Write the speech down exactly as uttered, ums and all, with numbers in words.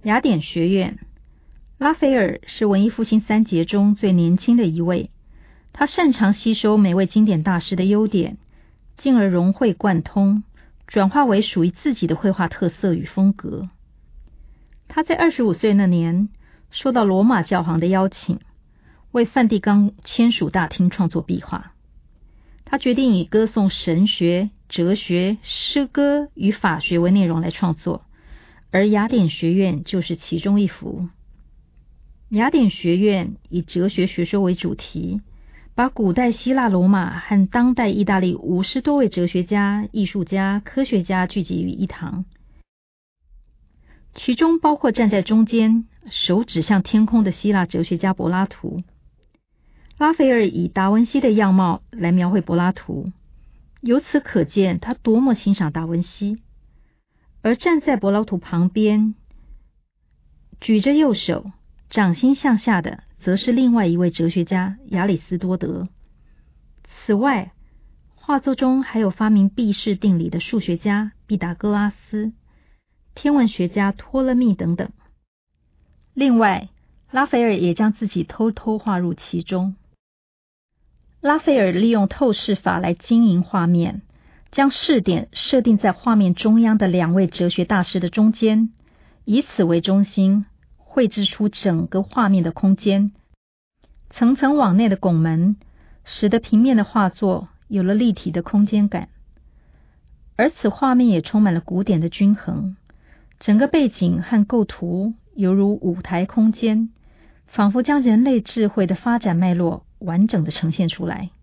雅典学院。拉斐尔是文艺复兴三杰中最年轻的一位，他擅长吸收每位经典大师的优点，进而融会贯通，转化为属于自己的绘画特色与风格。他在二十五岁那年受到罗马教皇的邀请，为梵蒂冈签署大厅创作壁画。他决定以歌颂神学、哲学、诗歌与法学为内容来创作，而雅典学院就是其中一幅。雅典学院以哲学学说为主题，把古代希腊罗马和当代意大利五十多位哲学家、艺术家、科学家聚集于一堂，其中包括站在中间手指向天空的希腊哲学家柏拉图。拉斐尔以达文西的样貌来描绘柏拉图，由此可见他多么欣赏达文西。而站在柏拉图旁边举着右手掌心向下的则是另外一位哲学家亚里斯多德。此外，画作中还有发明毕氏定理的数学家毕达哥拉斯、天文学家托勒密等等。另外，拉斐尔也将自己偷偷画入其中。拉斐尔利用透视法来经营画面，将视点设定在画面中央的两位哲学大师的中间，以此为中心，绘制出整个画面的空间，层层往内的拱门，使得平面的画作有了立体的空间感。而此画面也充满了古典的均衡，整个背景和构图犹如舞台空间，仿佛将人类智慧的发展脉络完整的呈现出来。